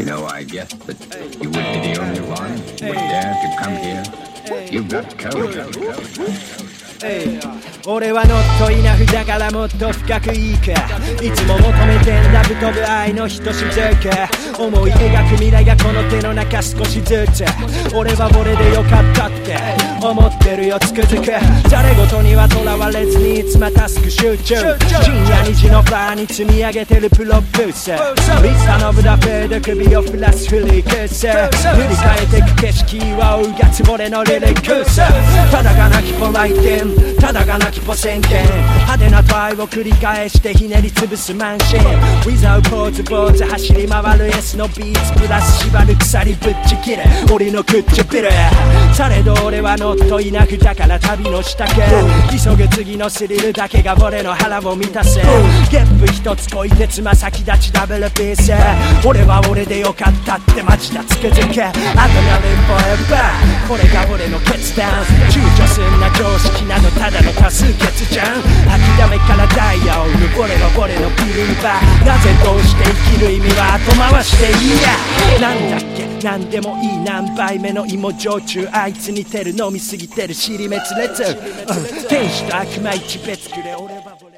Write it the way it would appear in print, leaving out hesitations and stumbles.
No, I guess that you would be the only one who would dare to come here. You've got courage. 俺はノットイナフだからもっと深くいいかいつも求めてんだぶ飛ぶ愛のひとしずく思い描く未来がこの手の中少しずつ俺は俺でよかったって思ってるよつくづく誰事にはとらわれずにいつもタスク集中深夜2時のフラーに積み上げてるプロブースリサノブダフェード首をフラスフリークス振り返ってく景色はうがつぼれのリリックスただがなきポ来店ただがなきポ宣言派手なトライを繰り返してひねり潰すマンシン Without ポーズポーズ走り回る S のビーツプラス縛る鎖ぶっち切れ俺の唇されど俺はノットイナフだから旅の支度急ぐ次のスリルだけが俺の腹を満たすゲップ一つこいてつま先立ちダブルピース俺は俺でよかったってマジだつくづくアドレナリンフォーエバーこれが俺の決断躊躇すんな常識などただの多数決じゃん諦めからダイヤを生む俺は俺のビリーバーなぜどうして生きる意味は後回していいやなんだっけなんでもいい何杯目の芋焼酎あいつ似てる飲みすぎてる尻滅裂天使と悪魔一別くれ俺は